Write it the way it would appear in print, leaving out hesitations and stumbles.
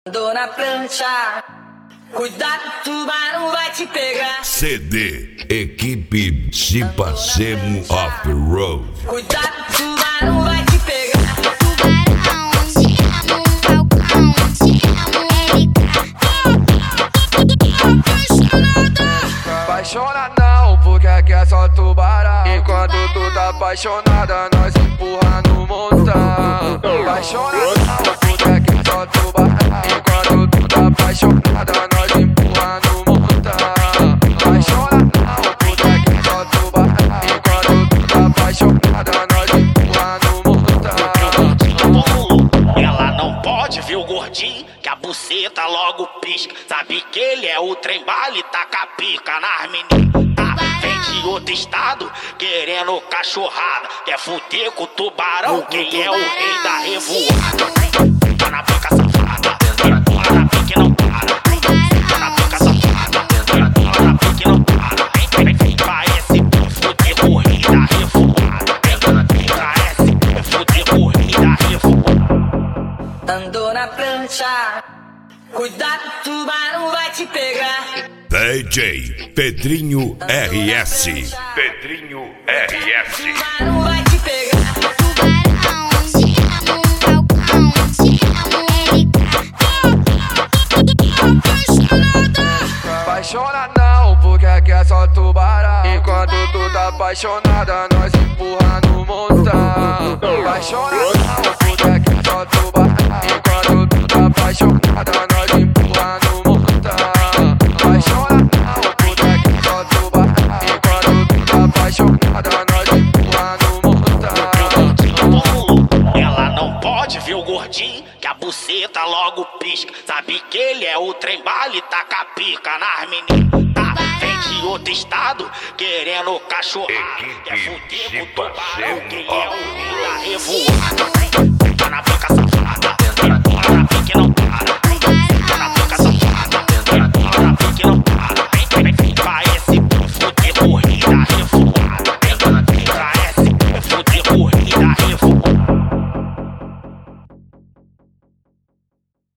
Andou na prancha, cuidado, o tubarão vai te pegar. CD, equipe Cipacemo Off-Road. Cuidado, o tubarão vai te pegar. Tubarão, te amo, falcão, te amo, LK. Apaixona não, porque aqui é só tubarão. Enquanto tu tá apaixonada, nós empurra no montão. Apaixona não, porque aqui é só tubarão. Enquanto tu tá apaixonada, nós empurra no montão. Apaixona não, porque aqui é só tubarão. Enquanto tu tá apaixonada, nós empurra no montão. Ela não pode ver o gordinho, que a buceta logo pisca. Sabe que ele é o trem bala e taca pica nas meninas. Tá, vem de outro estado, querendo cachorrada. Quer fuder com o tubarão, quem é o rei da revoada. Tá na boca safada, tá na pique não para. Tá na boca safada, tá na pique não para. Vem pra esse fuder com o rei da revoada. Vem pra esse fuder com o rei da revoada. Andou na prancha, cuidado, o tubarão vai te pegar. DJ Pedrinho RS. Pedrinho RS. Tubarão vai te pegar. Tubarão, te amo, falcão, te amo, LK. Apaixona não, porque aqui é só tubarão. Enquanto tu tá apaixonada, nós empurra no montão. Apaixona não, porque aqui é só tubarão. Enquanto tu tá apaixonada, nós empurra no montão. Apaixona não, porque aqui é só tubarão. Enquanto tu tá apaixonada, nós empurra no montão. Ela não pode ver o gordinho, que a buceta logo pisca. Sabe que ele é o trem bala e taca pica nas meninas. Tá, vem de outro estado, querendo cachorrada. Quer fuder com o tubarão, quem é o rei da revoada.